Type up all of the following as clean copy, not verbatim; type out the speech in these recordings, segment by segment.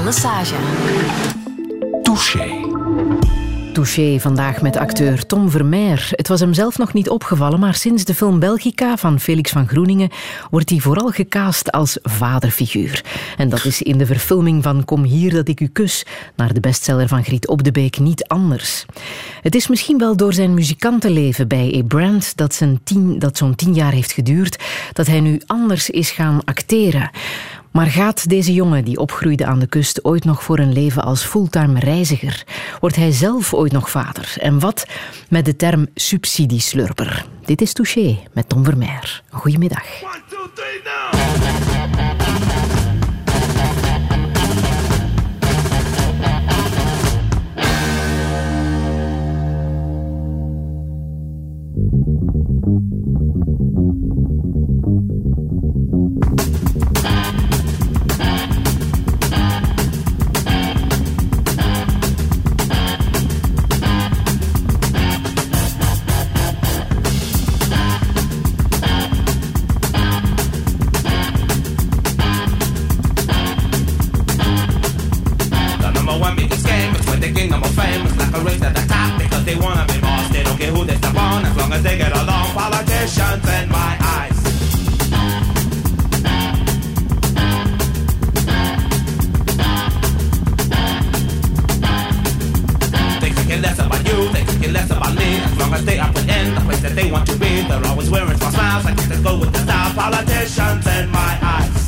Lesage. Touché vandaag met acteur Tom Vermeer. Het was hem zelf nog niet opgevallen, maar sinds de film Belgica van Felix van Groeningen wordt hij vooral gecast als vaderfiguur. En dat is in de verfilming van Kom hier dat ik u kus, naar de bestseller van Griet Op de Beek, niet anders. Het is misschien wel door zijn muzikantenleven bij A Brand dat zo'n 10 jaar heeft geduurd, dat hij nu anders is gaan acteren. Maar gaat deze jongen die opgroeide aan de kust ooit nog voor een leven als fulltime reiziger? Wordt hij zelf ooit nog vader? En wat met de term subsidieslurper? Dit is Touché met Tom Vermeer. Goedemiddag. 1, 2, 3, now! They wanna be boss, they don't care who they step on, as long as they get along. Politicians in my eyes. They could care less about you, they could care less about me, as long as they are within the place that they want to be. They're always wearing small smiles, I guess they go with the style. Politicians in my eyes.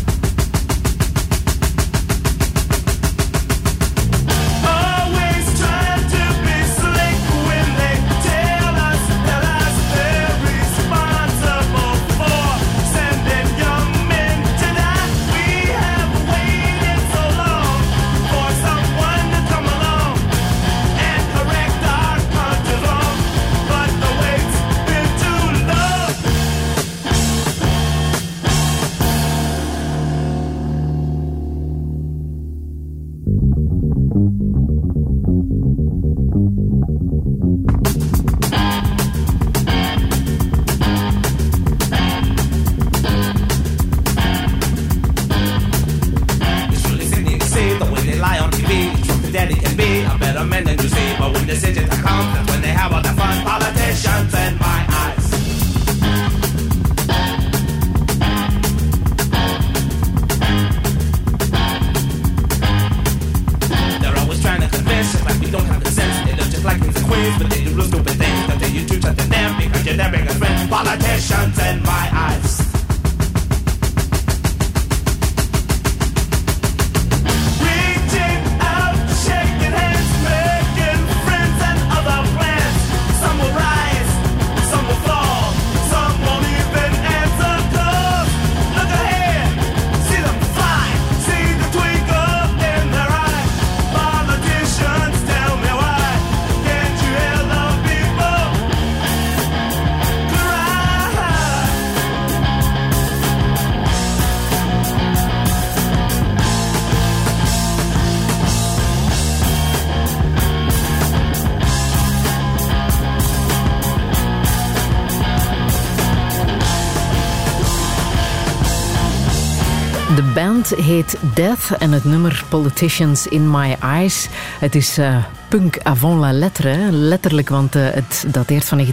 De band heet Death en het nummer Politicians in My Eyes. Het is punk avant la lettre, hè? Letterlijk, want het dateert van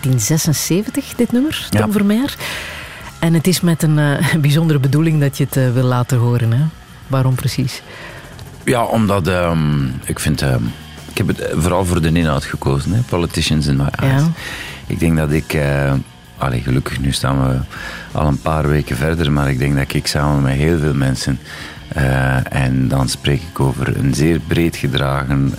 1976, dit nummer, Tom Vermeer. En het is met een bijzondere bedoeling dat je het wil laten horen. Hè? Waarom precies? Ja, omdat ik vind... ik heb het vooral voor de inhoud gekozen, hè? Politicians in My Eyes. Ja. Ik denk dat ik... gelukkig, nu staan we al een paar weken verder, maar ik denk dat ik samen met heel veel mensen, en dan spreek ik over een zeer breed gedragen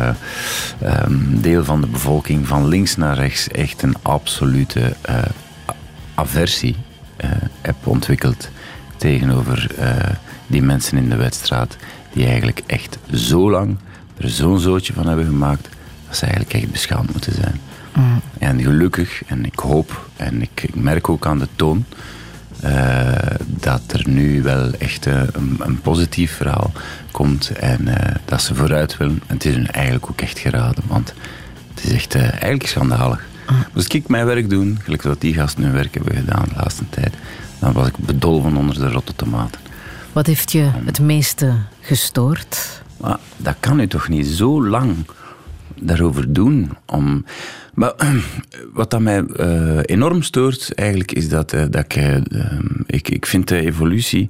deel van de bevolking, van links naar rechts, echt een absolute aversie heb ontwikkeld tegenover die mensen in de Wetstraat, die eigenlijk echt zo lang er zo'n zootje van hebben gemaakt, dat ze eigenlijk echt beschaamd moeten zijn. Mm. En gelukkig, en ik hoop, en ik merk ook aan de toon, dat er nu wel echt een positief verhaal komt en dat ze vooruit willen. En het is hun eigenlijk ook echt geraden, want het is echt eigenlijk schandalig. Moest ik mijn werk doen, gelijk dat die gasten hun werk hebben gedaan de laatste tijd, dan was ik bedolven onder de rotte tomaten. Wat heeft je het meeste gestoord? Maar dat kan u toch niet zo lang daarover doen? Maar wat dat mij enorm stoort eigenlijk is dat ik vind de evolutie...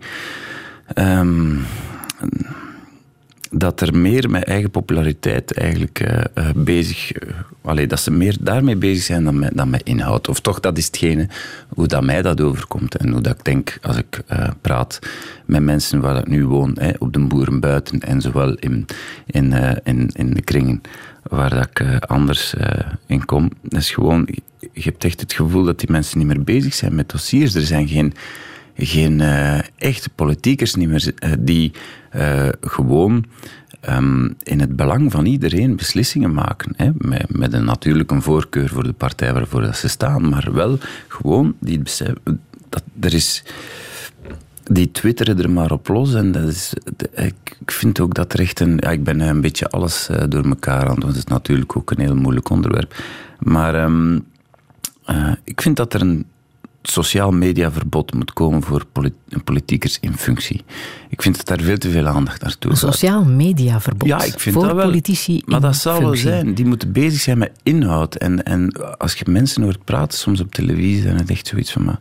dat er meer met eigen populariteit eigenlijk dat ze meer daarmee bezig zijn dan met inhoud. Of toch, dat is hetgene hoe dat mij dat overkomt. En hoe dat ik denk, als ik praat met mensen waar ik nu woon, op de boerenbuiten en zowel in de kringen waar dat ik anders in kom. Dat is gewoon, je hebt echt het gevoel dat die mensen niet meer bezig zijn met dossiers. Er zijn geen echte politiekers niet meer die gewoon in het belang van iedereen beslissingen maken. Hè? Met natuurlijk een voorkeur voor de partij waarvoor dat ze staan, maar wel gewoon die beseffen dat er is... Die twitteren er maar op los en dat is... Ik vind ook dat er echt ik ben een beetje alles door elkaar aan, want het is natuurlijk ook een heel moeilijk onderwerp. Maar ik vind dat er een sociaal mediaverbod moet komen voor politiekers in functie. Ik vind dat daar veel te veel aandacht naartoe gaat. Een sociaal mediaverbod voor dat wel, politici in maar dat zal functie. wel zijn. Die moeten bezig zijn met inhoud. En als je mensen hoort praten, soms op televisie, dan is het echt zoiets van...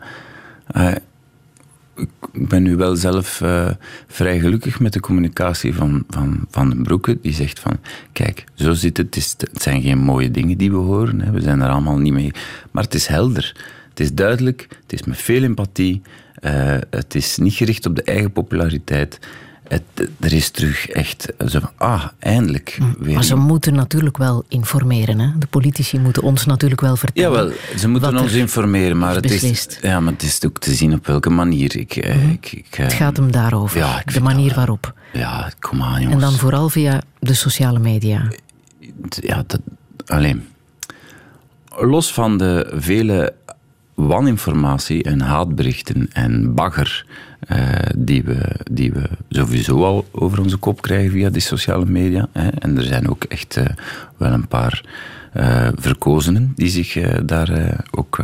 ik ben nu wel zelf vrij gelukkig met de communicatie van den Broeke. Die zegt van, kijk, zo zit het. Het zijn geen mooie dingen die we horen. Hè. We zijn er allemaal niet mee. Maar het is helder. Het is duidelijk. Het is met veel empathie. Het is niet gericht op de eigen populariteit. Er is terug echt zo van, eindelijk. Weer Maar ze moeten natuurlijk wel informeren. Hè? De politici moeten ons natuurlijk wel vertellen. Jawel, ze moeten ons informeren, maar het is ook te zien op welke manier. Het gaat hem daarover, ja, de manier waarop. Ja, kom aan, jongens. En dan vooral via de sociale media. Ja, alleen. Los van de vele waninformatie en haatberichten en bagger die we sowieso al over onze kop krijgen via die sociale media. Hè. En er zijn ook echt wel een paar verkozenen die zich daar ook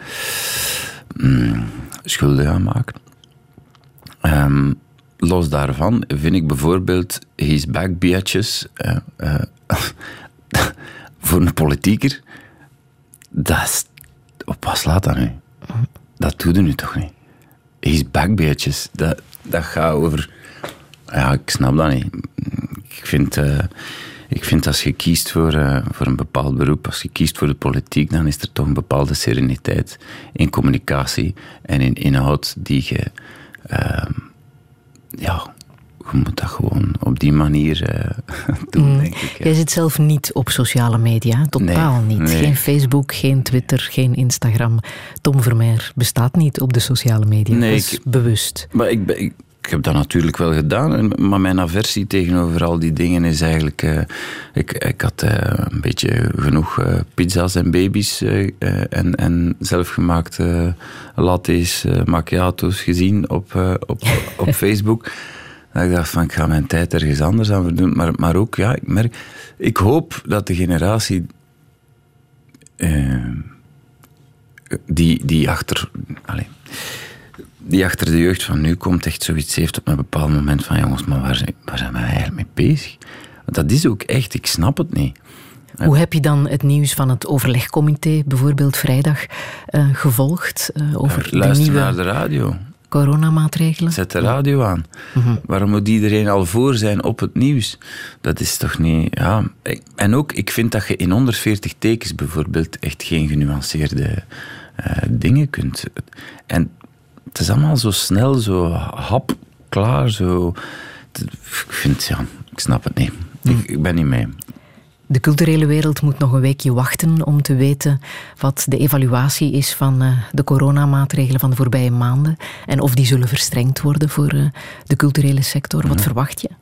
schuldig aan maken. Los daarvan vind ik bijvoorbeeld He's Back Bitches voor een politieker, dat is... Op wat slaat dat nu? Dat doe je nu toch niet? He's back, bitches. Dat gaat over... Ja, ik snap dat niet. Ik vind als je kiest voor een bepaald beroep, als je kiest voor de politiek, dan is er toch een bepaalde sereniteit in communicatie en in inhoud die je... je moet dat gewoon op die manier doen, denk ik. Jij zit zelf niet op sociale media, totaal niet. Nee. Geen Facebook, geen Twitter, geen Instagram. Tom Vermeer bestaat niet op de sociale media. Nee, dat is bewust. Maar ik heb dat natuurlijk wel gedaan, maar mijn aversie tegenover al die dingen is eigenlijk... Ik had een beetje genoeg pizza's en baby's en zelfgemaakte lattes, macchiato's gezien op Facebook. Dat ik dacht van, ik ga mijn tijd ergens anders aan verdoen. Maar ook, ja, ik hoop dat de generatie die achter de jeugd van nu komt, echt zoiets heeft op een bepaald moment van, jongens, maar waar zijn we eigenlijk mee bezig? Want dat is ook echt, ik snap het niet. Hoe heb je dan het nieuws van het overlegcomité, bijvoorbeeld vrijdag, gevolgd? Over luister de nieuwe naar de radio. Coronamaatregelen? Zet de radio aan. Waarom moet iedereen al voor zijn op het nieuws? Dat is toch niet... Ja. En ook, ik vind dat je in 140 tekens bijvoorbeeld echt geen genuanceerde dingen kunt... En het is allemaal zo snel, zo hapklaar, zo... Ik snap het niet. Ik ben niet mee. De culturele wereld moet nog een weekje wachten om te weten wat de evaluatie is van de coronamaatregelen van de voorbije maanden en of die zullen verstrengd worden voor de culturele sector. Wat verwacht je?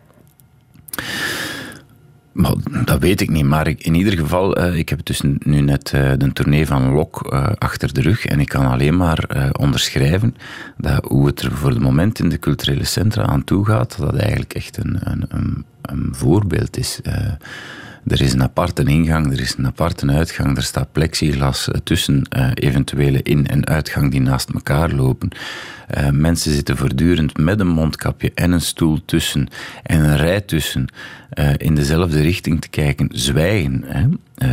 Maar, dat weet ik niet, maar in ieder geval, ik heb dus nu net de tournee van Lok achter de rug en ik kan alleen maar onderschrijven dat hoe het er voor het moment in de culturele centra aan toe gaat, dat eigenlijk echt een voorbeeld is. Er is een aparte ingang, er is een aparte uitgang, er staat plexiglas tussen eventuele in- en uitgang die naast elkaar lopen. Mensen zitten voortdurend met een mondkapje en een stoel tussen en een rij tussen in dezelfde richting te kijken, zwijgen. Hè.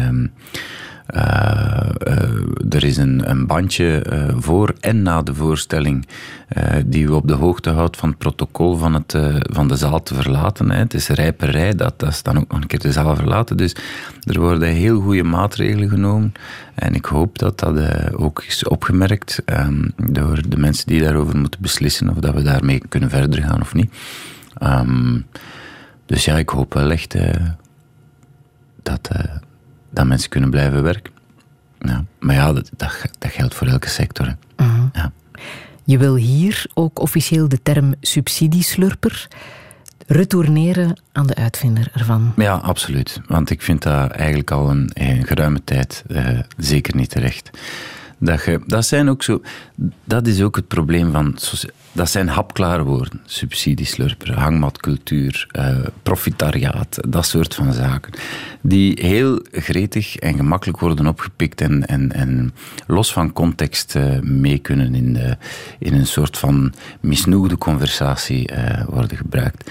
Er is een bandje voor en na de voorstelling die u op de hoogte houdt van het protocol van de zaal te verlaten. Hè. Het is rij per rij, dat is dan ook nog een keer de zaal verlaten. Dus er worden heel goede maatregelen genomen. En ik hoop dat dat ook is opgemerkt door de mensen die daarover moeten beslissen of dat we daarmee kunnen verder gaan of niet. Dus ja, ik hoop wel echt dat mensen kunnen blijven werken. Ja. Maar ja, dat geldt voor elke sector. Hè. Uh-huh. Ja. Je wil hier ook officieel de term subsidieslurper retourneren aan de uitvinder ervan. Ja, absoluut. Want ik vind dat eigenlijk al een geruime tijd zeker niet terecht. Dat is ook het probleem van... Dat zijn hapklare woorden. Subsidieslurper, hangmatcultuur, profitariaat, dat soort van zaken. Die heel gretig en gemakkelijk worden opgepikt en los van context mee kunnen in een soort van misnoegde conversatie worden gebruikt.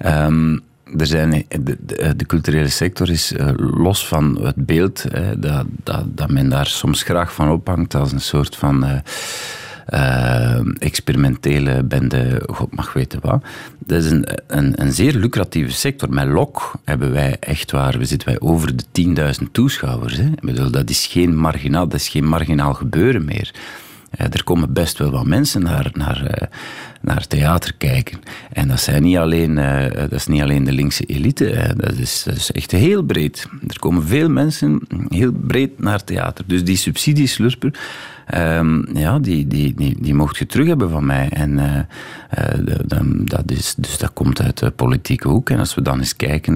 De culturele sector is los van het beeld dat men daar soms graag van ophangt als een soort van experimentele bende, God mag weten wat. Dat is een zeer lucratieve sector. Met LOK hebben wij echt waar, zitten wij over de 10.000 toeschouwers. Hè. Ik bedoel, dat is geen marginaal gebeuren meer. Er komen best wel wat mensen naar theater kijken. En dat is niet alleen de linkse elite. Dat is echt heel breed. Er komen veel mensen heel breed naar theater. Dus die subsidieslurper, die mocht je terug hebben van mij. En dat komt uit de politieke hoek. En als we dan eens kijken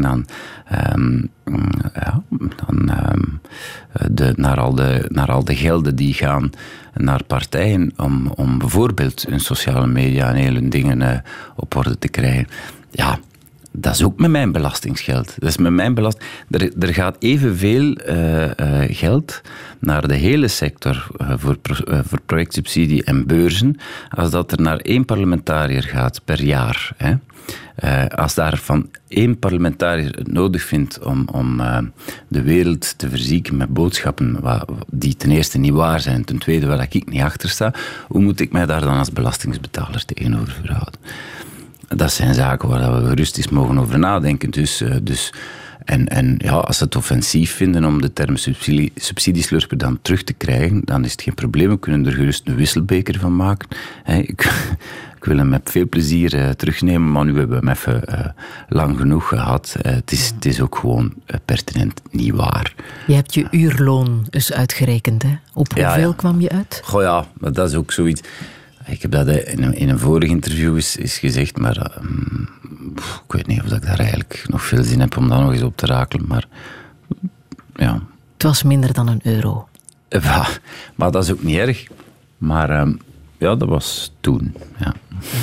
naar al de gelden die gaan naar partijen om bijvoorbeeld hun sociale media en hele dingen op orde te krijgen. Ja, dat is ook met mijn belastingsgeld. Dat is met mijn er gaat evenveel geld naar de hele sector voor projectsubsidie en beurzen als dat er naar 1 parlementariër gaat per jaar. Hè. Als daarvan 1 parlementariër het nodig vindt om de wereld te verzieken met boodschappen die ten eerste niet waar zijn en ten tweede waar ik niet achter sta, hoe moet ik mij daar dan als belastingsbetaler tegenover verhouden? Dat zijn zaken waar we gerust eens mogen over nadenken. Als ze het offensief vinden om de term subsidieslurper dan terug te krijgen, dan is het geen probleem. We kunnen er gerust een wisselbeker van maken. Ik wil hem met veel plezier terugnemen, maar nu hebben we hem even lang genoeg gehad. Het is ook gewoon pertinent niet waar. Je hebt je uurloon eens uitgerekend, hè? Op hoeveel kwam je uit? Goh ja, maar dat is ook zoiets... Ik heb dat in een vorig interview eens gezegd, maar ik weet niet of ik daar eigenlijk nog veel zin heb om dat nog eens op te rakelen, maar ja. Het was minder dan €1. Ja, maar dat is ook niet erg. Maar dat was toen, ja.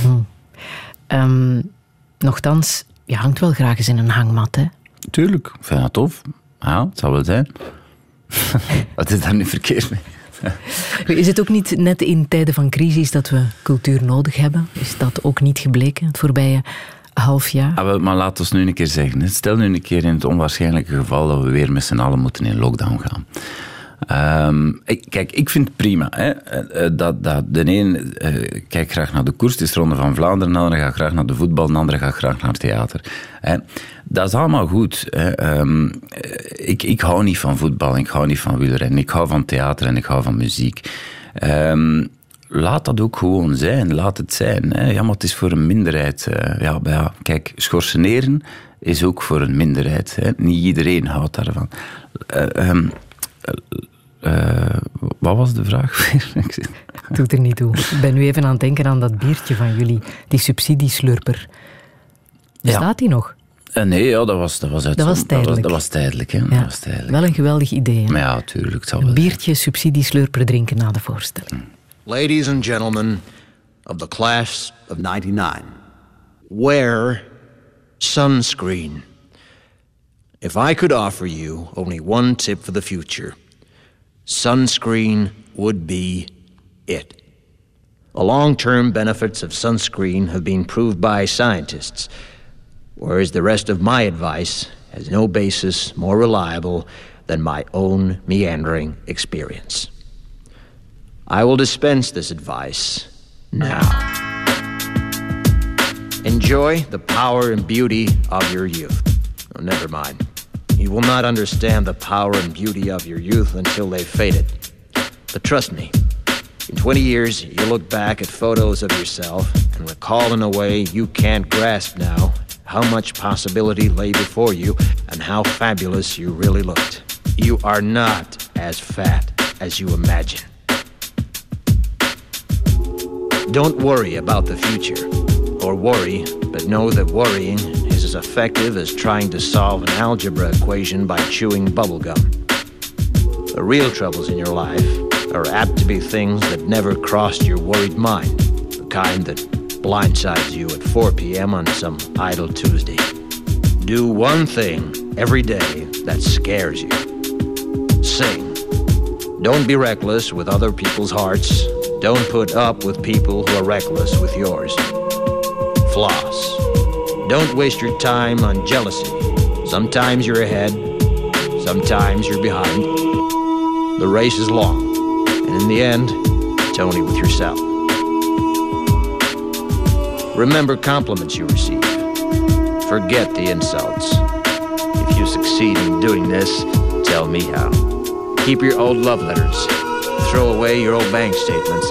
Nochtans, je hangt wel graag eens in een hangmat, hè? Tuurlijk, ik vind dat tof. Ja, het zal wel zijn. Wat is daar nu verkeerd mee? Is het ook niet net in tijden van crisis dat we cultuur nodig hebben? Is dat ook niet gebleken het voorbije half jaar? Maar laat ons nu een keer zeggen. Stel nu een keer in het onwaarschijnlijke geval dat we weer met z'n allen moeten in lockdown gaan. Kijk, ik vind het prima. Hè, dat de een kijkt graag naar de koers, het is Ronde van Vlaanderen, de andere gaat graag naar de voetbal, de andere gaat graag naar het theater. Hè. Dat is allemaal goed. Hè. Ik hou niet van voetbal, ik hou niet van wielrennen, ik hou van theater en ik hou van muziek. Laat dat ook gewoon zijn, laat het zijn. Hè. Ja, maar het is voor een minderheid. Kijk, schorseneren is ook voor een minderheid. Hè. Niet iedereen houdt daarvan. Wat was de vraag weer? Doet er niet toe. Ik ben nu even aan het denken aan dat biertje van jullie, die subsidieslurper. Bestaat die nog? Nee, dat was tijdelijk. Dat was tijdelijk, hè. Ja, dat was tijdelijk. Wel een geweldig idee. Hè? Maar ja, tuurlijk. Een biertje subsidieslurper drinken na de voorstelling. Ladies and gentlemen of the class of 99, wear sunscreen. If I could offer you only one tip for the future, sunscreen would be it. The long-term benefits of sunscreen have been proved by scientists, whereas the rest of my advice has no basis more reliable than my own meandering experience. I will dispense this advice now. Enjoy the power and beauty of your youth. Oh, never mind. You will not understand the power and beauty of your youth until they've faded. But trust me, in 20 years, you'll look back at photos of yourself and recall in a way you can't grasp now how much possibility lay before you and how fabulous you really looked. You are not as fat as you imagine. Don't worry about the future, or worry, but know that worrying is as effective as trying to solve an algebra equation by chewing bubblegum. The real troubles in your life are apt to be things that never crossed your worried mind, the kind that blindsides you at 4 p.m. on some idle Tuesday. Do one thing every day that scares you. Sing. Don't be reckless with other people's hearts. Don't put up with people who are reckless with yours. Floss. Don't waste your time on jealousy. Sometimes you're ahead, sometimes you're behind. The race is long, and in the end, it's only with yourself. Remember compliments you receive. Forget the insults. If you succeed in doing this, tell me how. Keep your old love letters. Throw away your old bank statements.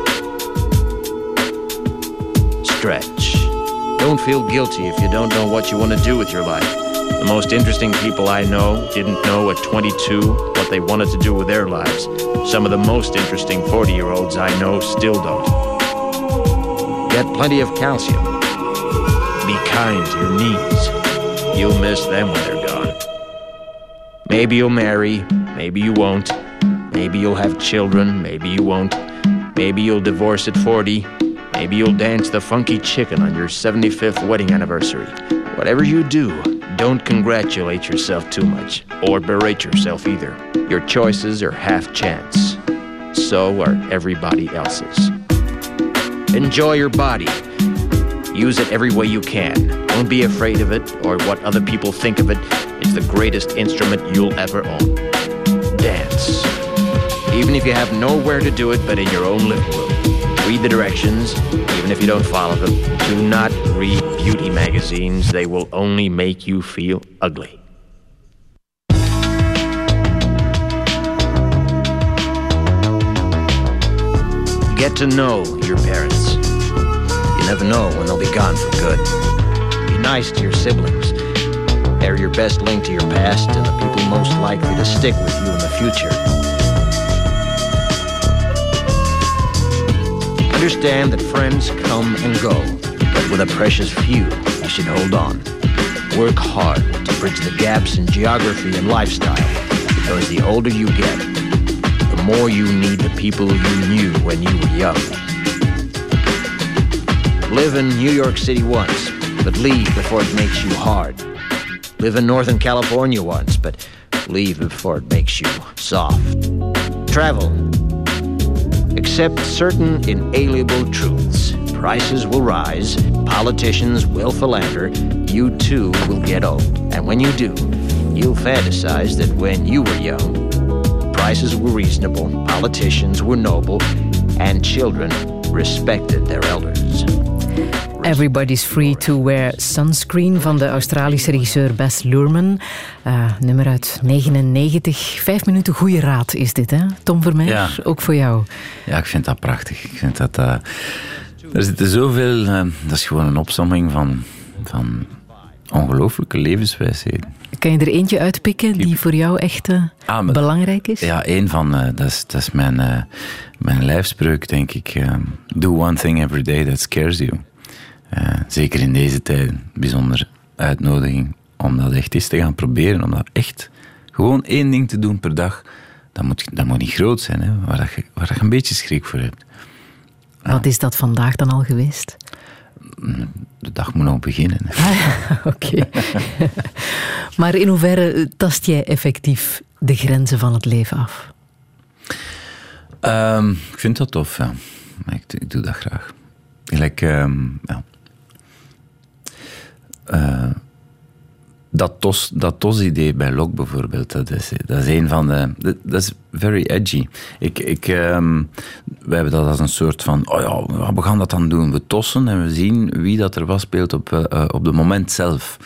Stretch. Don't feel guilty if you don't know what you want to do with your life. The most interesting people I know didn't know at 22 what they wanted to do with their lives. Some of the most interesting 40-year-olds I know still don't. Get plenty of calcium. Be kind to your knees. You'll miss them when they're gone. Maybe you'll marry, maybe you won't. Maybe you'll have children, maybe you won't. Maybe you'll divorce at 40. Maybe you'll dance the funky chicken on your 75th wedding anniversary. Whatever you do, don't congratulate yourself too much, or berate yourself either. Your choices are half chance. So are everybody else's. Enjoy your body. Use it every way you can. Don't be afraid of it or what other people think of it. It's the greatest instrument you'll ever own. Dance. Even if you have nowhere to do it but in your own living room. Read the directions, even if you don't follow them. Do not read beauty magazines. They will only make you feel ugly. Get to know your parents. You never know when they'll be gone for good. Be nice to your siblings. They're your best link to your past and the people most likely to stick with you in the future. Understand that friends come and go, but with a precious few, you should hold on. Work hard to bridge the gaps in geography and lifestyle, because the older you get, the more you need the people you knew when you were young. Live in New York City once, but leave before it makes you hard. Live in Northern California once, but leave before it makes you soft. Travel. Accept certain inalienable truths. Prices will rise, politicians will philander, you too will get old. And when you do, you'll fantasize that when you were young, prices were reasonable, politicians were noble, and children respected their elders. Everybody's Free to Wear Sunscreen van de Australische regisseur Baz Luhrmann. Nummer uit 99. 5 minuten goede raad is dit, hè? Tom Vermeer, ja. Ook voor jou. Ja, ik vind dat prachtig. Ik vind dat... er zitten zoveel... dat is gewoon een opsomming van ongelooflijke levenswijsheden. Kan je er eentje uitpikken die voor jou echt belangrijk is? Ja, één van... dat is mijn lijfspreuk, denk ik. Do one thing every day that scares you. Zeker in deze tijd, bijzonder uitnodiging om dat echt eens te gaan proberen. Om dat echt gewoon 1 ding te doen per dag. Dat moet niet groot zijn, hè, waar je een beetje schrik voor hebt. Wat is dat vandaag dan al geweest? de dag moet nog beginnen. Oké. Maar in hoeverre tast jij effectief de grenzen van het leven af? Ik vind dat tof, ja. Ik doe dat graag. Dat TOS-idee bij Lok bijvoorbeeld, dat is een van de... Dat is very edgy. We hebben dat als een soort van... we gaan dat dan doen. We tossen en we zien wie dat er was speelt op het moment zelf.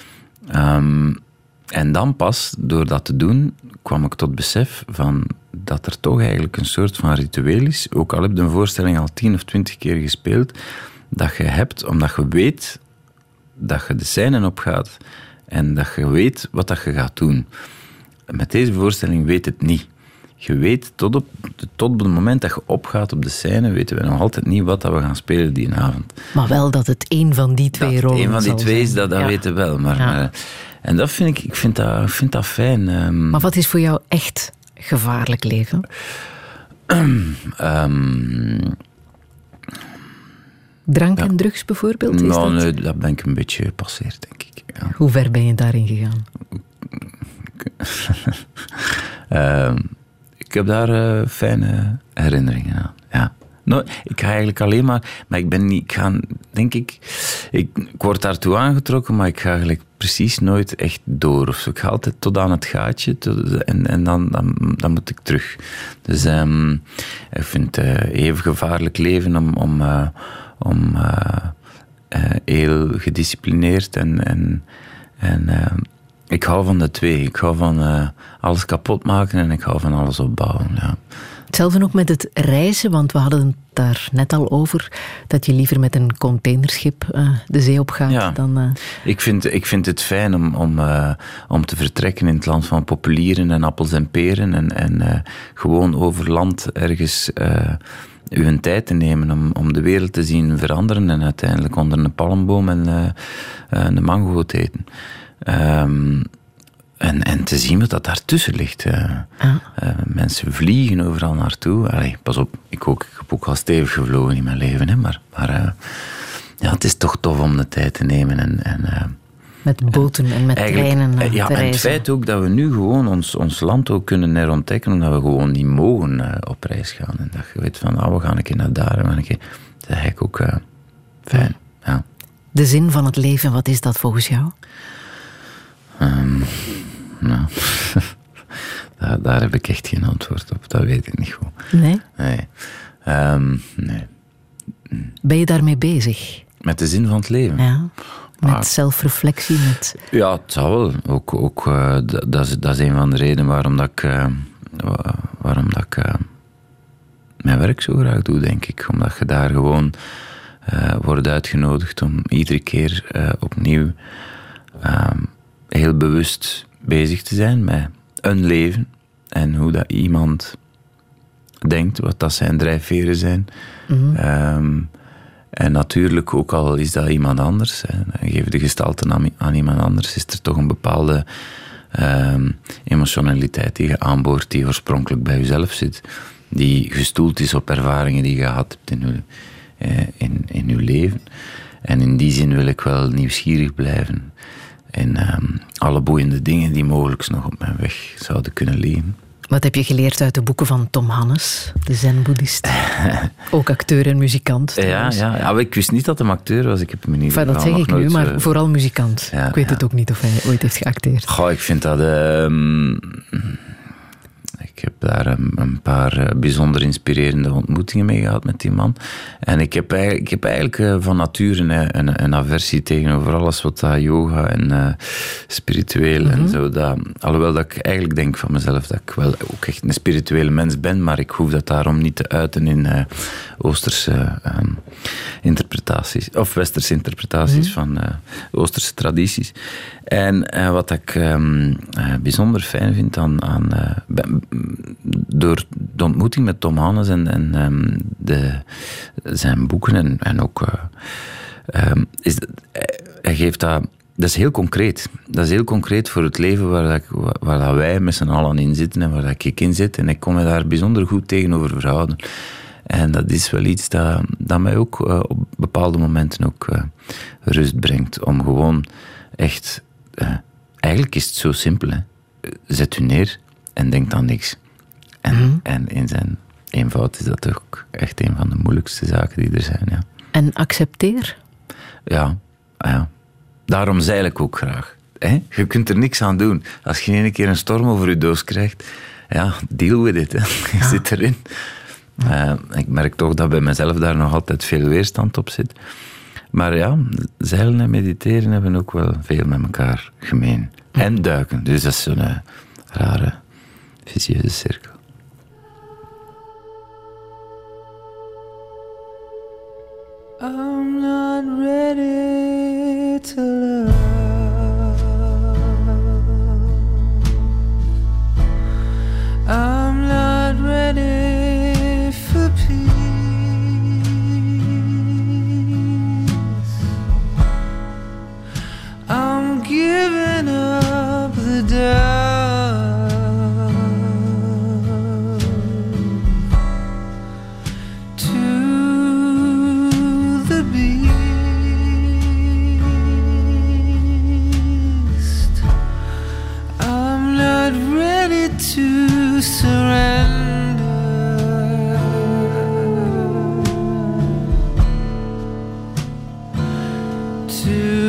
En dan pas, door dat te doen, kwam ik tot besef van dat er toch eigenlijk een soort van ritueel is. Ook al heb je een voorstelling al 10 of 20 keer gespeeld, dat je hebt, omdat je weet dat je de scène opgaat en dat je weet wat dat je gaat doen. Met deze voorstelling weet het niet. Je weet, tot op het moment dat je opgaat op de scène, weten we nog altijd niet wat dat we gaan spelen die avond. Maar wel dat het één van die twee rollen is. Een van die twee is, dat weten we wel. Maar, en dat ik vind dat fijn. Maar wat is voor jou echt gevaarlijk leven? Drank en drugs bijvoorbeeld? Nee, dat ben ik een beetje gepasseerd, denk ik. Ja. Hoe ver ben je daarin gegaan? Ik heb daar fijne herinneringen aan. Ja. Ik ga eigenlijk alleen maar ik ben niet, ik word daartoe aangetrokken, maar ik ga eigenlijk precies nooit echt door. Of zo. Ik ga altijd tot aan het gaatje en dan moet ik terug. Dus ik vind het even gevaarlijk leven om heel gedisciplineerd en ik hou van de twee. Ik hou van alles kapot maken en ik hou van alles opbouwen. Ja. Hetzelfde ook met het reizen, want we hadden het daar net al over, dat je liever met een containerschip de zee op gaat dan... Ik vind het fijn om te vertrekken in het land van populieren en appels en peren en gewoon over land ergens uw tijd te nemen om de wereld te zien veranderen en uiteindelijk onder een palmboom en een mango te eten. En te zien wat dat daartussen ligt. Mensen vliegen overal naartoe. Allee, pas op, ik heb ook al stevig gevlogen in mijn leven. Hè, maar het is toch tof om de tijd te nemen. Met boten en met treinen te reizen. En het feit ook dat we nu gewoon ons land ook kunnen herontdekken, omdat we gewoon niet mogen op reis gaan. En dat je weet van, we gaan een keer naar daar. Dat is eigenlijk ook fijn. Ja. De zin van het leven, wat is dat volgens jou? Daar heb ik echt geen antwoord op. Dat weet ik niet goed. Nee? Nee. Ben je daarmee bezig? Met de zin van het leven? Ja. Met zelfreflectie? Ja, het zou wel. Ook, dat is een van de redenen waarom ik mijn werk zo graag doe, denk ik. Omdat je daar gewoon wordt uitgenodigd om iedere keer opnieuw heel bewust bezig te zijn met een leven en hoe dat iemand denkt, wat dat zijn drijfveren zijn. Mm-hmm. En natuurlijk, ook al is dat iemand anders, geef de gestalte aan iemand anders, is er toch een bepaalde emotionaliteit die je aanboort, die oorspronkelijk bij jezelf zit, die gestoeld is op ervaringen die je gehad hebt in je leven. En in die zin wil ik wel nieuwsgierig blijven. En alle boeiende dingen die mogelijk nog op mijn weg zouden kunnen liggen. Wat heb je geleerd uit de boeken van Tom Hannes, de zen-boeddhist? Ook acteur en muzikant. Ja, ik wist niet dat hij acteur was. Ik heb hem niet dat zeg ik nu, maar vooral muzikant. Ik weet het ook niet of hij ooit heeft geacteerd. Ik vind dat... Ik heb daar een paar bijzonder inspirerende ontmoetingen mee gehad met die man. En ik heb eigenlijk van nature een aversie tegenover alles wat dat yoga en spiritueel en zo. Alhoewel dat ik eigenlijk denk van mezelf dat ik wel ook echt een spirituele mens ben, maar ik hoef dat daarom niet te uiten in Oosterse interpretaties, of Westerse interpretaties van Oosterse tradities. En wat ik bijzonder fijn vind door de ontmoeting met Tom Hannes en zijn boeken en ook hij geeft dat is heel concreet. Dat is heel concreet voor het leven waar dat wij met z'n allen in zitten en waar dat ik in zit. En ik kon me daar bijzonder goed tegenover verhouden. En dat is wel iets dat mij ook op bepaalde momenten ook rust brengt. Om gewoon echt... eigenlijk is het zo simpel. Hè. Zet u neer en denk aan niks. En in zijn eenvoud is dat ook echt een van de moeilijkste zaken die er zijn. Ja. En accepteer? Ja. Daarom zeil ik ook graag. Hè? Je kunt er niks aan doen. Als je een keer een storm over je doos krijgt, ja, deal with it. Hè. Je zit erin. Ik merk toch dat bij mezelf daar nog altijd veel weerstand op zit. Maar ja, zeilen en mediteren hebben ook wel veel met elkaar gemeen. En duiken. Dus dat is zo'n rare, vicieuze cirkel. I'm not ready to love. I'm not ready for peace. I'm giving up the doubt to the beast. I'm not ready to surrender to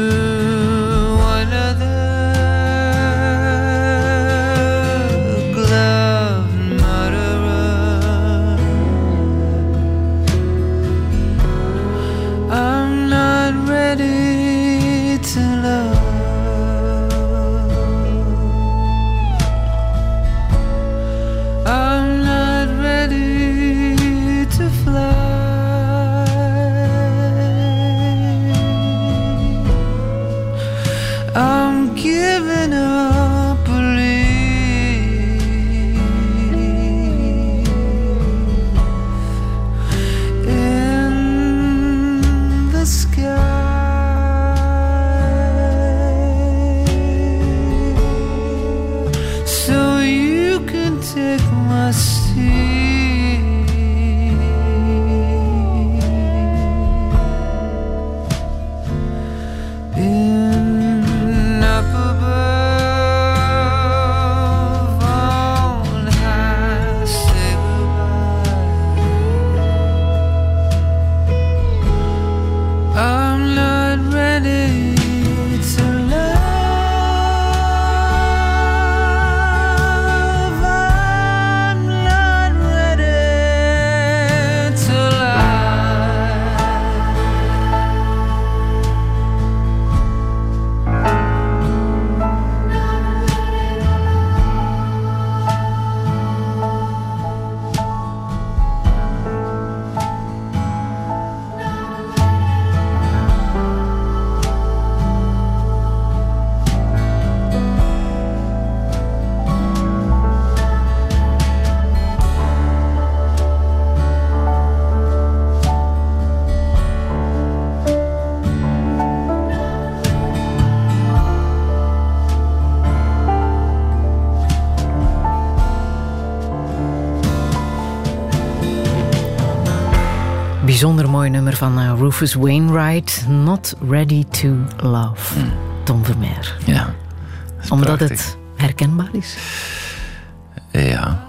Bijzonder mooi nummer van Rufus Wainwright. Not Ready to Love. Tom Vermeer. Ja. Omdat het herkenbaar is? Ja.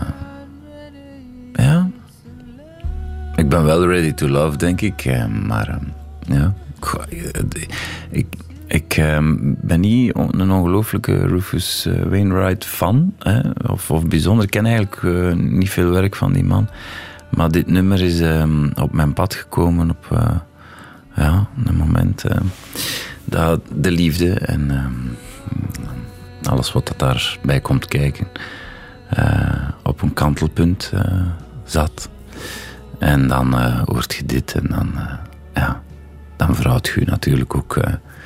Ja. Ik ben wel ready to love, denk ik. Maar ja. Ik ben niet een ongelooflijke Rufus Wainwright fan. Of bijzonder. Ik ken eigenlijk niet veel werk van die man. Maar dit nummer is op mijn pad gekomen op een moment dat de liefde en alles wat dat daarbij komt kijken op een kantelpunt zat. En dan hoort je dit en dan verhoudt je natuurlijk ook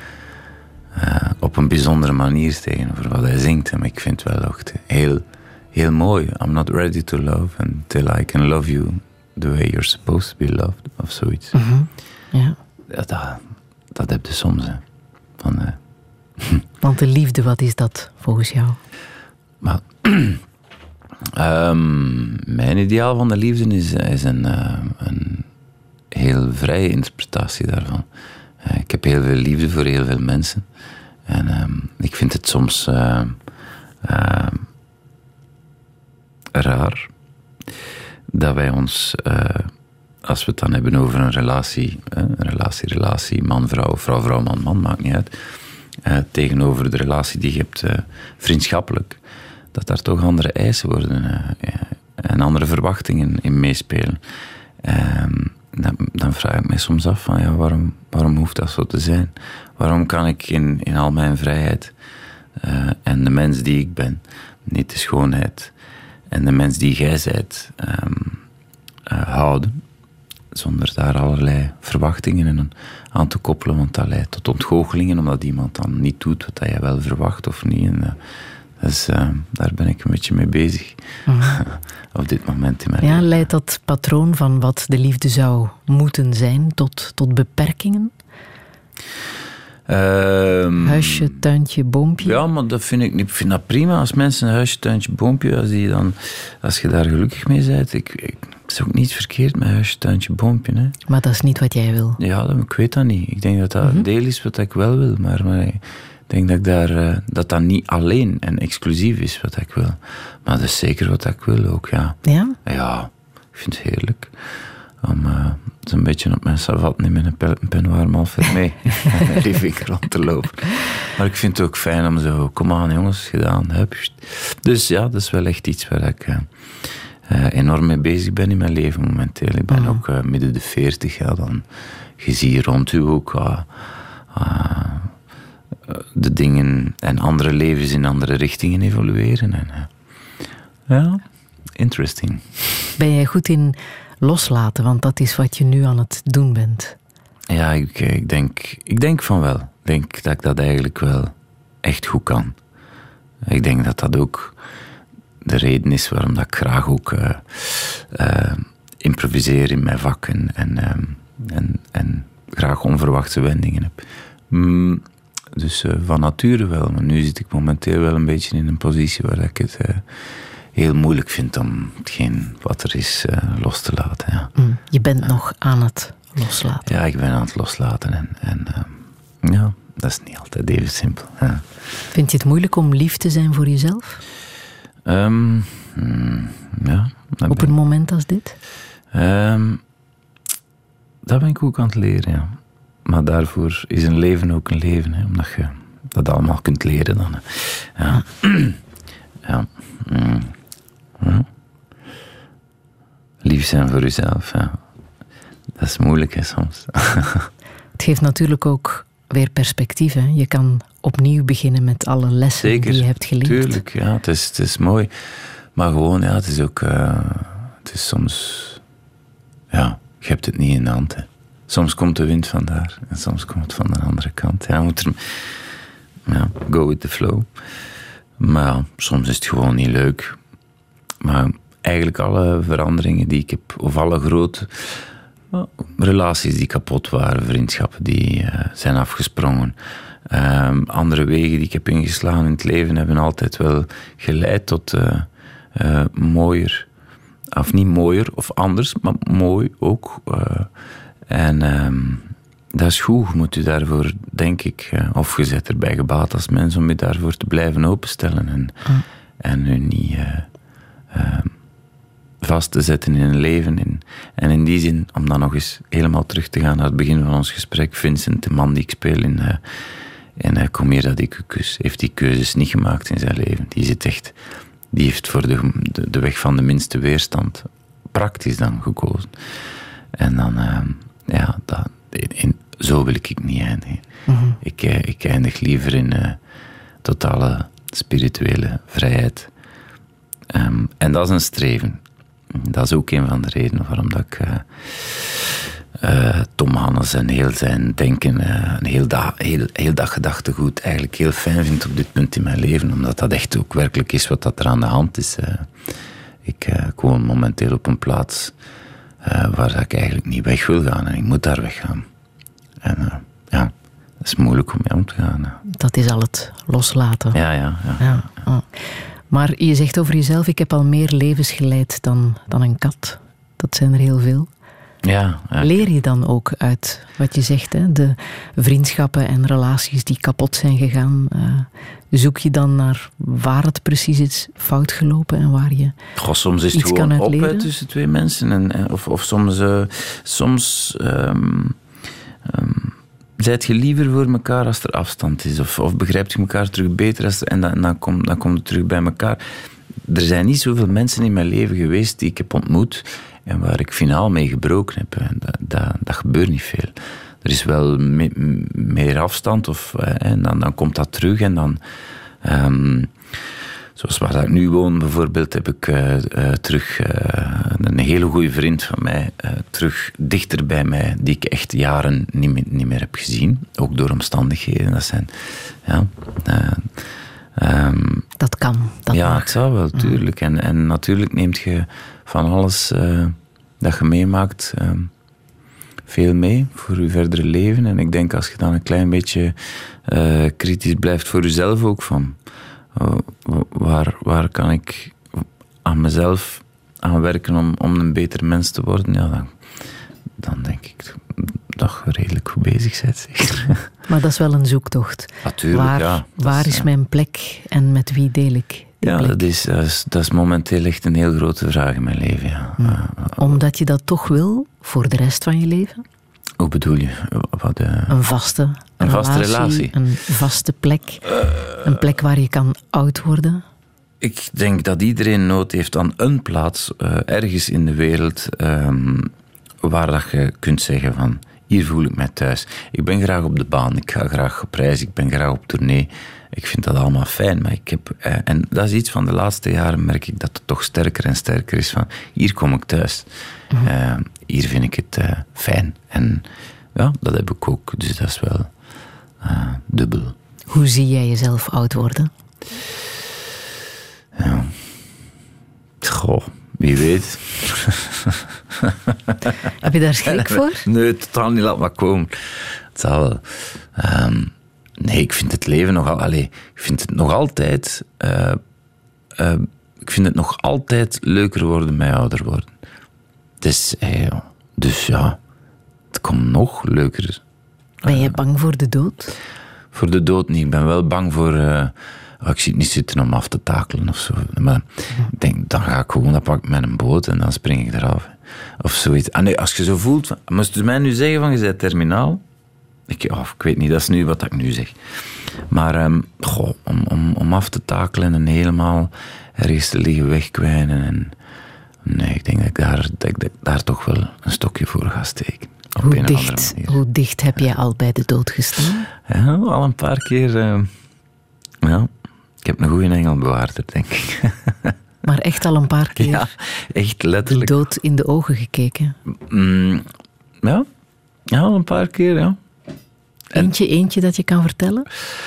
op een bijzondere manier tegenover wat hij zingt. Maar ik vind het wel echt heel mooi. I'm not ready to love until I can love you the way you're supposed to be loved. Of zoiets. Mm-hmm. Ja. Dat heb je soms. Hè. Want de liefde, wat is dat volgens jou? Maar, mijn ideaal van de liefde is een heel heel vrije interpretatie daarvan. Ik heb heel veel liefde voor heel veel mensen. En ik vind het soms raar dat wij ons, als we het dan hebben over een relatie, man-vrouw, vrouw-vrouw, man-man, maakt niet uit, tegenover de relatie die je hebt vriendschappelijk, dat daar toch andere eisen worden en andere verwachtingen in meespelen. Dan vraag ik mij soms af van, ja, waarom hoeft dat zo te zijn? Waarom kan ik in al mijn vrijheid en de mens die ik ben, niet de schoonheid en de mens die jij zijt, houden, zonder daar allerlei verwachtingen aan te koppelen, want dat leidt tot ontgoochelingen, omdat iemand dan niet doet wat jij wel verwacht of niet. En, dus daar ben ik een beetje mee bezig op dit moment in mijn leven. Leidt dat patroon van wat de liefde zou moeten zijn tot beperkingen? Huisje, tuintje, boompje? Ja, maar dat vind ik niet. Ik vind dat prima als mensen een huisje, tuintje, boompje, als je daar gelukkig mee bent. Ik is ook niet verkeerd met huisje, tuintje, boompje. Hè. Maar dat is niet wat jij wil? Ja, ik weet dat niet. Ik denk dat dat een deel is wat ik wel wil, maar ik denk dat dat niet alleen en exclusief is wat ik wil. Maar dat is zeker wat ik wil ook, ja. Ja? Ja, ik vind het heerlijk om zo'n beetje op mijn savat niet met een peignoir Malfait mee in de living rond te lopen. Maar ik vind het ook fijn om zo, kom aan jongens, gedaan. Dus ja, dat is wel echt iets waar ik enorm mee bezig ben in mijn leven momenteel. Ik ben ook midden de 40, ja, dan je ziet rond u ook de dingen en andere levens in andere richtingen evolueren. En, ja, interesting. Ben jij goed in loslaten, want dat is wat je nu aan het doen bent? Ja, ik denk van wel. Ik denk dat ik dat eigenlijk wel echt goed kan. Ik denk dat dat ook de reden is waarom dat ik graag ook improviseer in mijn vak en graag onverwachte wendingen heb. Dus van nature wel, maar nu zit ik momenteel wel een beetje in een positie waar ik het heel moeilijk vind om hetgeen wat er is los te laten. Ja. Je bent nog aan het loslaten. Ja, ik ben aan het loslaten en ja, dat is niet altijd even simpel. Ja. Vind je het moeilijk om lief te zijn voor jezelf? Ja. Op een moment als dit? Dat ben ik ook aan het leren, ja. Maar daarvoor is een leven ook een leven, hè, omdat je dat allemaal kunt leren dan. Hè. Ja. Ja. Ja. Lief zijn voor jezelf, ja. Dat is moeilijk, hè, soms. Het geeft natuurlijk ook weer perspectief, hè. Je kan opnieuw beginnen met alle lessen Zeker, die je hebt geleerd. Tuurlijk, ja, het is mooi. Maar gewoon, ja, het is ook... het is soms... Ja, je hebt het niet in de hand, hè. Soms komt de wind van daar en soms komt het van de andere kant. Ja, moet er... Ja, go with the flow. Maar ja, soms is het gewoon niet leuk. Maar eigenlijk alle veranderingen die ik heb, of alle grote relaties die kapot waren, vriendschappen die zijn afgesprongen, andere wegen die ik heb ingeslagen in het leven hebben altijd wel geleid tot mooier, of niet mooier of anders, maar mooi ook. Dat is goed, je moet u daarvoor, denk ik, of je zet erbij gebaat als mens om je daarvoor te blijven openstellen en u niet vast te zetten in een leven. En in die zin, om dan nog eens helemaal terug te gaan naar het begin van ons gesprek, Vincent, de man die ik speel in Kom hier dat ik u kus, heeft die keuzes niet gemaakt in zijn leven. Die heeft voor de weg van de minste weerstand praktisch dan gekozen. En dan, zo wil ik niet eindigen. Mm-hmm. Ik eindig liever in totale spirituele vrijheid. En dat is een streven. Dat is ook een van de redenen waarom dat ik Tom Hannes en heel zijn denken, heel dat gedachtegoed eigenlijk heel fijn vind op dit punt in mijn leven, omdat dat echt ook werkelijk is wat dat er aan de hand is. Ik woon momenteel op een plaats waar ik eigenlijk niet weg wil gaan en ik moet daar weggaan. En ja, dat is moeilijk om mee om te gaan. Dat is al het loslaten. Ja. Oh. Maar je zegt over jezelf, ik heb al meer levens geleid dan een kat. Dat zijn er heel veel. Ja. Leer je dan ook uit wat je zegt, hè? De vriendschappen en relaties die kapot zijn gegaan? Zoek je dan naar waar het precies is fout gelopen en waar je soms is het iets kan gewoon uitleren? op tussen twee mensen. Of soms zijt je liever voor elkaar als er afstand is. Of begrijpt je elkaar terug beter en dan komt het terug bij elkaar. Er zijn niet zoveel mensen in mijn leven geweest die ik heb ontmoet en waar ik finaal mee gebroken heb. Dat gebeurt niet veel. Er is wel meer afstand en dan komt dat terug en dan... zoals waar ik nu woon bijvoorbeeld, heb ik terug een hele goede vriend van mij terug dichter bij mij, die ik echt jaren niet meer heb gezien. Ook door omstandigheden. Dat zijn... dat kan. Dat ja, mag. het zou wel, tuurlijk. En natuurlijk neemt je van alles dat je meemaakt veel mee voor je verdere leven. En ik denk als je dan een klein beetje kritisch blijft voor jezelf ook van... Waar kan ik aan mezelf aan werken om een beter mens te worden? Ja, dan denk ik dat je redelijk goed bezig bent. Zeker. Maar dat is wel een zoektocht. Natuurlijk, waar is mijn plek en met wie deel ik die plek? Dat is momenteel echt een heel grote vraag in mijn leven. Ja. Omdat je dat toch wil voor de rest van je leven? Hoe bedoel je? Een vaste relatie. Een vaste plek. Een plek waar je kan oud worden. Ik denk dat iedereen nood heeft aan een plaats ergens in de wereld waar dat je kunt zeggen van hier voel ik mij thuis. Ik ben graag op de baan, ik ga graag op reis, ik ben graag op tournee. Ik vind dat allemaal fijn, maar ik heb... en dat is iets van de laatste jaren merk ik dat het toch sterker en sterker is van hier kom ik thuis. Hier vind ik het fijn. En ja, dat heb ik ook, dus dat is wel dubbel. Hoe zie jij jezelf oud worden? Ja. Goh, wie weet. Heb je daar schrik voor? Nee, totaal niet, laat maar komen. Het zal wel. Nee, ik vind het leven ik vind het nog altijd... ik vind het nog altijd leuker worden met ouder worden. Dus ja, het komt nog leuker. Ben je bang voor de dood? Voor de dood niet. Ik ben wel bang voor... ik zie het niet zitten om af te takelen of zo. Maar ik denk, dan ga ik gewoon, dan pak ik met een boot en dan spring ik eraf. Of zoiets. Nee, als je zo voelt... Moest je mij nu zeggen van, je bent terminaal? Ik weet niet, dat is nu wat ik nu zeg. Maar om af te takelen en helemaal ergens te liggen wegkwijnen. En, nee, ik denk dat ik daar toch wel een stokje voor ga steken. Hoe dicht heb jij al bij de dood gestaan? Ja, al een paar keer. Ja, ik heb een goede engelbewaarder, denk ik. Maar echt al een paar keer? Ja, echt letterlijk. De dood in de ogen gekeken? Ja, al een paar keer, ja. Eentje dat je kan vertellen?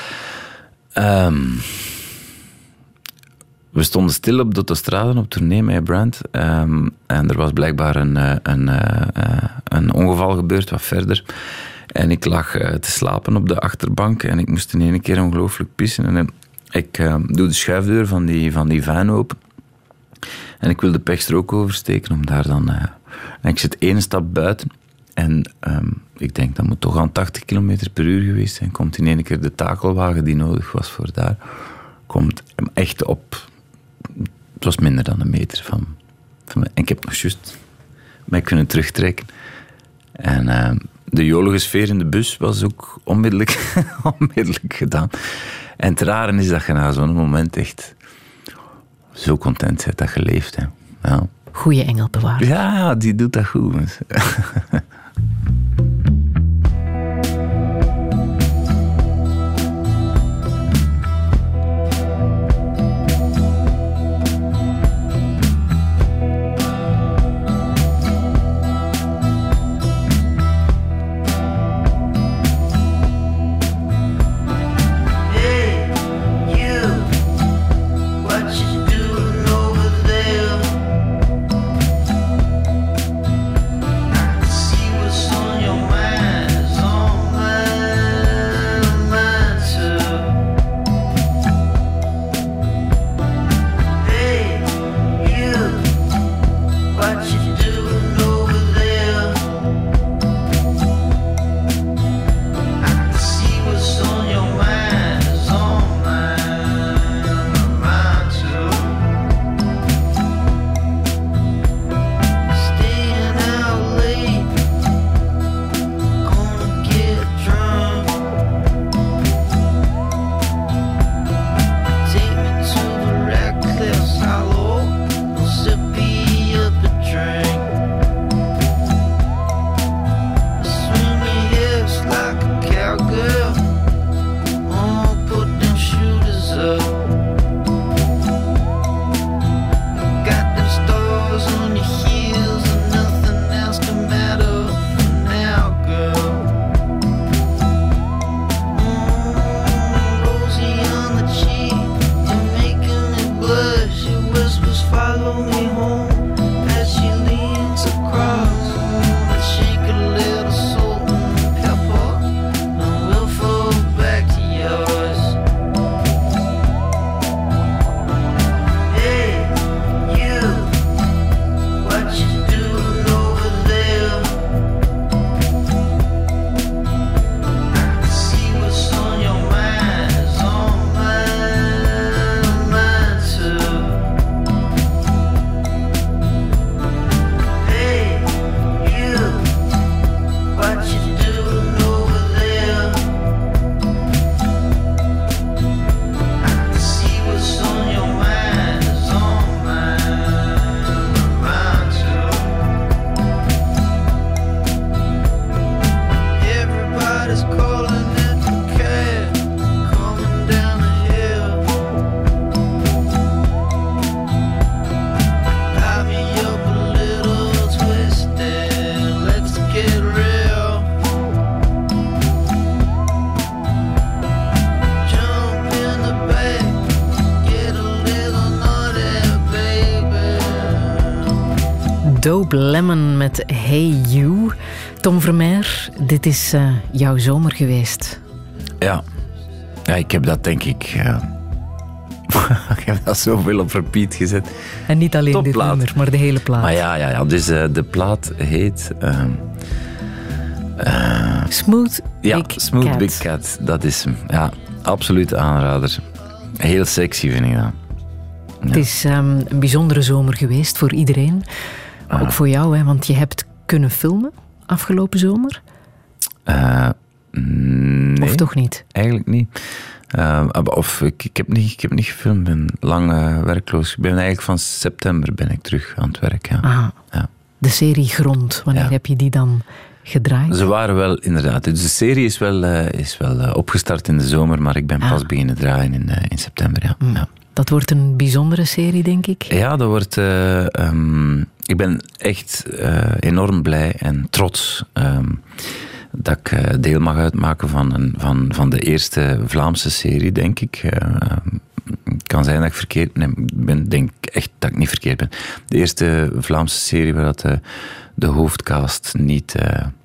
We stonden stil op de autostrade op tournee met Brand. En er was blijkbaar een ongeval gebeurd wat verder. En ik lag te slapen op de achterbank en ik moest in één keer ongelooflijk pissen. En ik doe de schuifdeur van die van open. En ik wil de pechstrook oversteken om daar dan... en ik zit één stap buiten. En ik denk, dat moet toch aan 80 km per uur geweest zijn. Komt in één keer de takelwagen die nodig was voor daar. Komt echt op... Het was minder dan een meter van mij. En ik heb nog juist mij kunnen terugtrekken. En de jolige sfeer in de bus was ook onmiddellijk gedaan. En het rare is dat je na zo'n moment echt zo content bent dat je leeft. Hè. Ja. Goeie engelbewaarder. Ja, die doet dat goed. See Dope Lemon met Hey You. Tom Vermeer, dit is jouw zomer geweest. Ja, ik heb dat denk ik... ik heb dat zoveel op repeat gezet. En niet alleen dit Topplaat. nummer, maar de hele plaat. Maar ja, dus de plaat heet... Smooth Big Smooth Cat. Big Cat, dat is hem. Ja, absoluut aanrader. Heel sexy vind ik dat. Het is een bijzondere zomer geweest voor iedereen. Ook voor jou, hè, want je hebt kunnen filmen afgelopen zomer. Nee, Of toch niet? eigenlijk niet. Ik heb niet gefilmd, ben lang werkloos. Ik ben eigenlijk van september ben ik terug aan het werk. Ja. Aha. Ja. De serie Grond, wanneer heb je die dan gedraaid? Ze waren wel, inderdaad. Dus de serie is wel opgestart in de zomer, maar ik ben pas beginnen draaien in september. Ja. Ja. Dat wordt een bijzondere serie, denk ik. Ja, dat wordt... ik ben echt enorm blij en trots dat ik deel mag uitmaken van de eerste Vlaamse serie, denk ik. Het kan zijn dat ik verkeerd... Nee, ik denk echt dat ik niet verkeerd ben. De eerste Vlaamse serie waar dat de hoofdcast niet...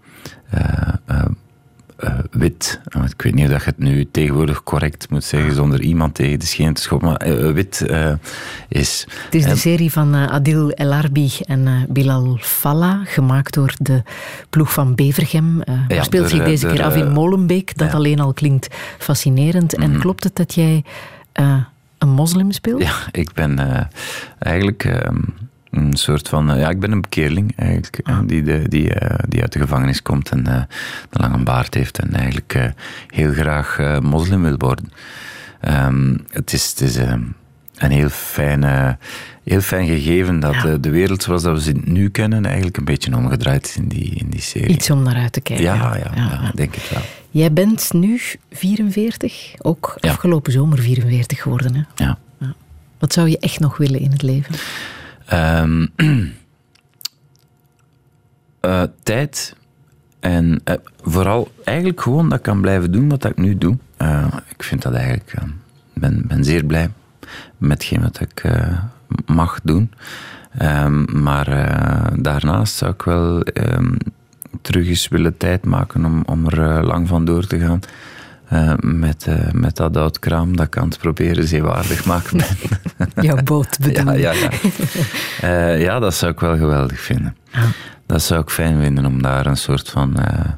wit. Ik weet niet of je het nu tegenwoordig correct moet zeggen zonder iemand tegen de scheen te schoppen, maar wit is... Het is de serie van Adil El Arbi en Bilal Fallah, gemaakt door de ploeg van Bevergem. Er speelt zich deze keer af in Molenbeek, dat alleen al klinkt fascinerend. En klopt het dat jij een moslim speelt? Ja, ik ben eigenlijk... een soort van... ik ben een bekeerling eigenlijk, die uit de gevangenis komt en een lange baard heeft en eigenlijk heel graag moslim wil worden. Het is een heel fijn gegeven dat de wereld zoals dat we ze nu kennen eigenlijk een beetje omgedraaid is in die serie. Iets om naar uit te kijken. Ja, denk ik wel. Jij bent nu 44, ook afgelopen zomer 44 geworden. Hè? Ja. Wat zou je echt nog willen in het leven? Tijd en vooral eigenlijk gewoon dat ik kan blijven doen wat ik nu doe. Ik vind dat eigenlijk... ben zeer blij met hetgeen wat ik mag doen. Maar daarnaast zou ik wel terug eens willen tijd maken om er lang van door te gaan. Met dat oud kraam dat ik aan het proberen zeewaardig maken ben. Jouw boot bedoel je? Ja, dat zou ik wel geweldig vinden. Ah. Dat zou ik fijn vinden om daar een soort van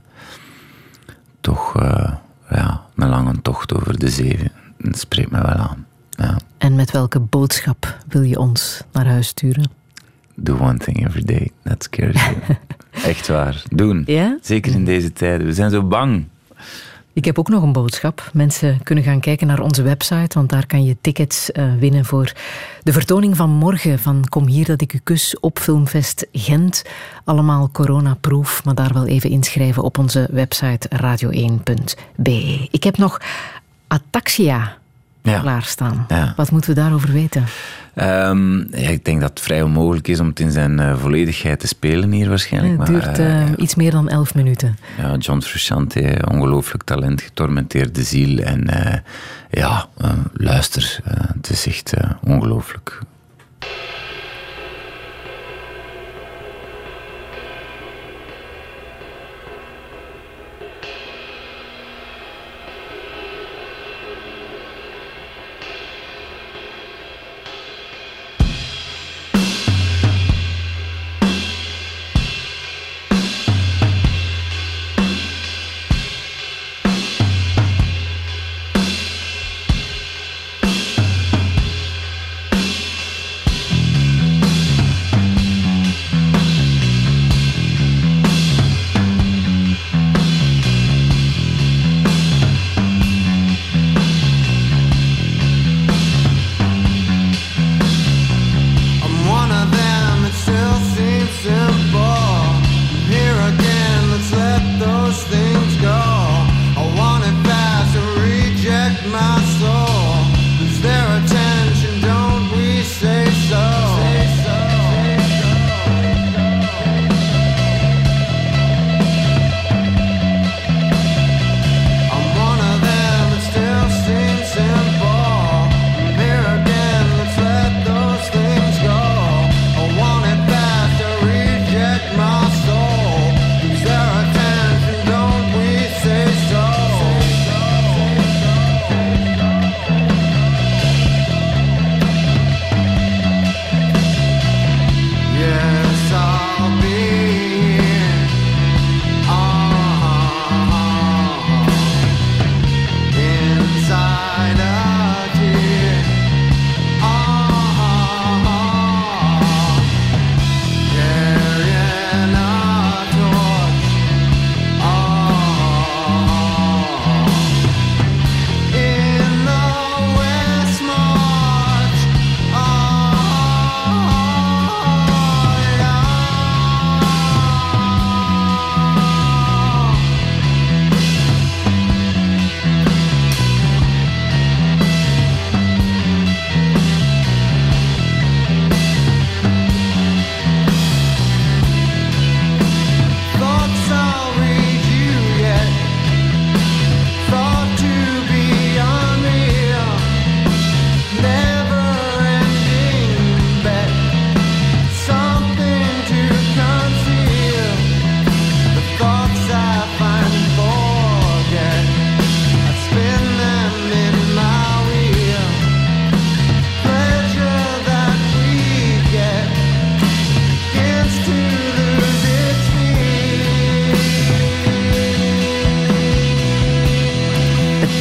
een lange tocht over de zee. Dat spreekt me wel aan. Ja. En met welke boodschap wil je ons naar huis sturen? Do one thing every day. That scares you. Echt waar. Doen. Ja? Zeker in deze tijden. We zijn zo bang. Ik heb ook nog een boodschap. Mensen kunnen gaan kijken naar onze website, want daar kan je tickets winnen voor de vertoning van morgen van Kom hier dat ik u kus op Filmfest Gent. Allemaal coronaproof, maar daar wel even inschrijven op onze website radio1.be. Ik heb nog Ataxia klaarstaan. Ja. Wat moeten we daarover weten? Ik denk dat het vrij onmogelijk is om het in zijn volledigheid te spelen hier waarschijnlijk. Het duurt iets meer dan 11 minuten. Ja, John Frusciante, ongelooflijk talent, getormenteerde ziel. En luister, het is echt ongelooflijk.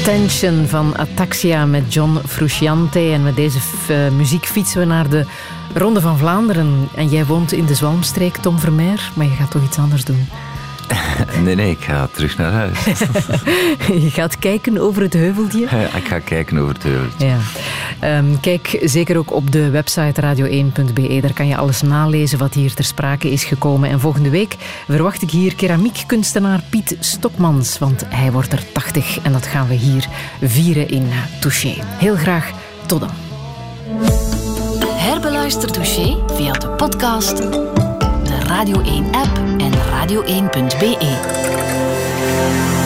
Attention van Ataxia met John Frusciante. En met deze muziek fietsen we naar de Ronde van Vlaanderen. En jij woont in de Zalmstreek, Tom Vermeer, maar je gaat toch iets anders doen? Nee, ik ga terug naar huis. Je gaat kijken over het heuveltje? Ik ga kijken over het heuveltje. Ja. Kijk zeker ook op de website radio1.be. Daar kan je alles nalezen wat hier ter sprake is gekomen. En volgende week verwacht ik hier keramiekkunstenaar Piet Stokmans, want hij wordt er 80 en dat gaan we hier vieren in Touché. Heel graag, tot dan. Herbeluister Touché via de podcast, de Radio 1-app en radio1.be.